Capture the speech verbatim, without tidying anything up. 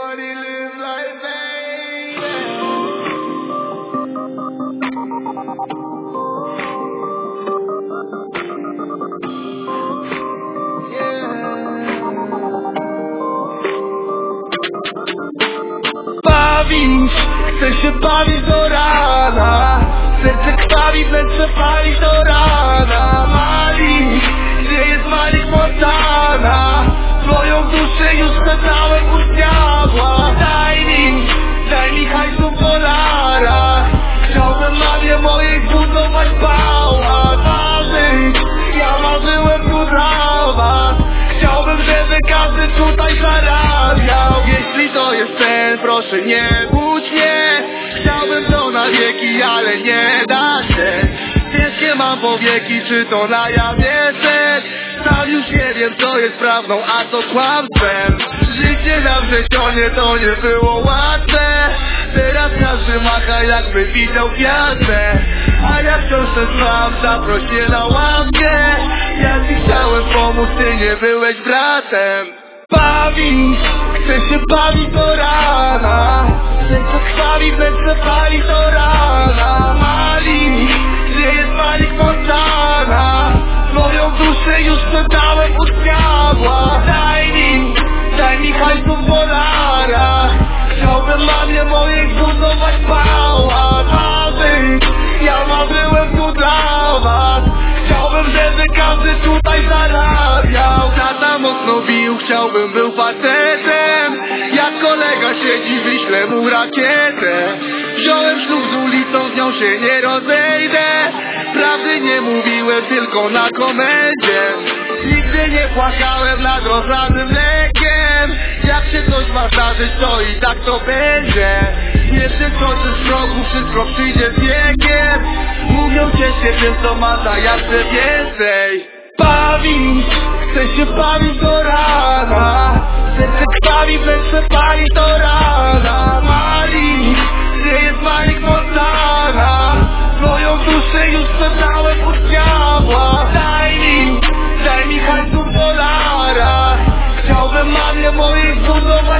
money live like baby. Bawić, chcę się bawić do rana. Serce krwawi, wnętrze pali do rana. Malik, gdzie jest Malik Montana? Twoją duszę już sprzedałem u diabła. Daj mi, daj mi hajsu polara. Chciałbym mamie mojej zbudować pałac. Marzyć, ja marzyłem tu dla was. Chciałbym, żeby każdy tutaj zarabiał. Jeśli to jest sen, proszę nie budź mnie. Chciałbym to na wieki, ale nie da się. Ciężkie mam powieki, czy to na jaw jesteś? Sam już nie wiem, co jest prawdą, a co kłamstwem. Życie na wrzecionie to nie było łatwe. Teraz każdy macha, jakby widział gwiazdę. A ja wciąż też mam, zaproś mnie na ławkę. Ja ci chciałem pomóc, ty nie byłeś bratem. Bawić, chcę się bawić do rana. Serce krwawi, wnętrze pali do rana. Malik, gdzie jest Malik Montana? Moją duszę już sprzedałem u diabła. Daj mi, daj mi hajsu polara. Chciałbym mamie mojej zbudować pałac. Marzyć, ja marzyłem tu dla was. Chciałbym, żeby każdy tutaj zarabiał. Tata mocno bił, chciałbym był facetem. Jak kolega siedzi, wyślę mu rakietę. Wziąłem ślub z ulicą, z nią się nie rozejdę. Prawdy nie mówiłem, tylko na komendzie. Nigdy nie płakałem nad rozlanym mlekiem. Jak się coś ma zdarzyć, to i tak to będzie. Nie przeskoczysz z progu, wszystko przyjdzie z wiekiem. Mówią cię tym, co ma za jeszcze więcej. Bawić, chcę się bawić do rana. Serce krwawi, wnętrze pali do rana. Malik, gdzie jest Malik Montana? Twoją duszę już sprzedałem u diabła. Daj mi, daj mi hajsu polara. Chciałbym mamie mojej zbudować